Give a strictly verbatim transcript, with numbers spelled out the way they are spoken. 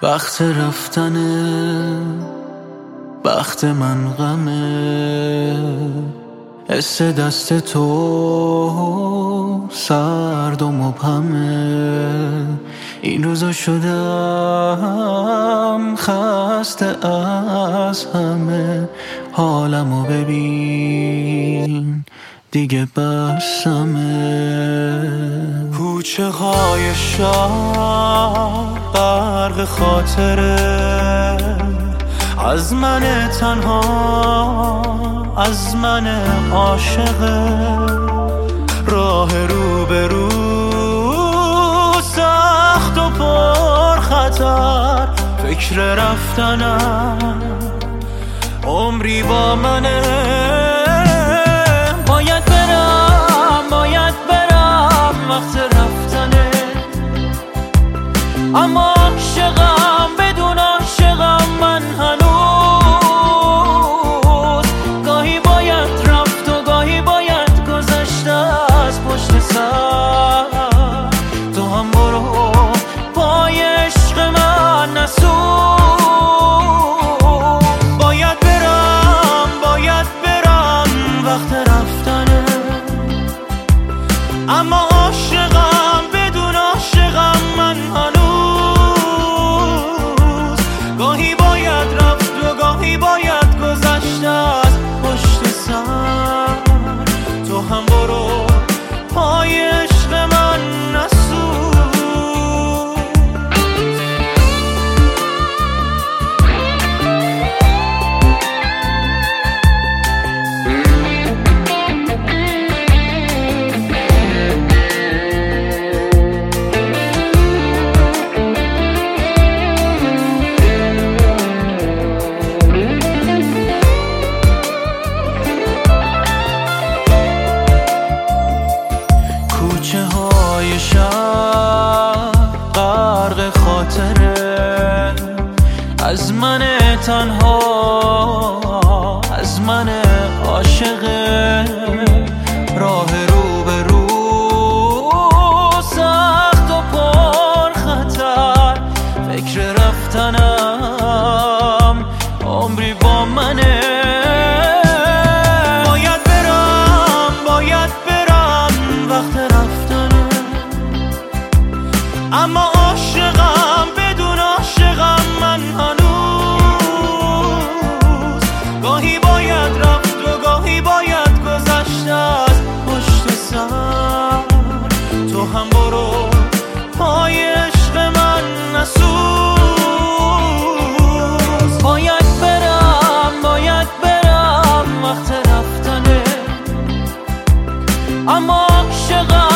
وقت رفتنه، وقت من غمه، حس دست تو سرد و مبهمه. این روزا شدم خسته از همه، حالمو ببین دیگه بسمه. کوچه های شهر غرق خاطره، از من تنها، از من عاشقه. راه رو به رو سخت و پر خطر، فکر رفتنم عمری با منه. باید برم، باید برم، وقت رفتنه. اما عاشقم، بدون عاشقم من هنوز. گاهی باید رفت و گاهی باید گذشت از پشت سر. تو هم برو پای عشق من نسوز. باید برم، باید برم، وقت رفتنه. اما عاشقم، بدون عاشقم من هنوز. گاهی باید رفت و گاهی باید گذشت از پشت سر. تو هم برو پای عشق من نسوز. کوچه های شهر غرق خاطره، از من تنها، از من عاشقه. راه رو به رو سخت و پر خطر، فکر رفتنم عمری با منه. باید برم، باید برم، وقت رفتنه. اما عاشقم، بدون عاشقم من هنوز. گاهی باید رفت و گاهی باید گذشت از پشت سر. تو هم برو پای عشق من نسوز. باید برم، باید برم، وقت رفتنه. اما عاشقم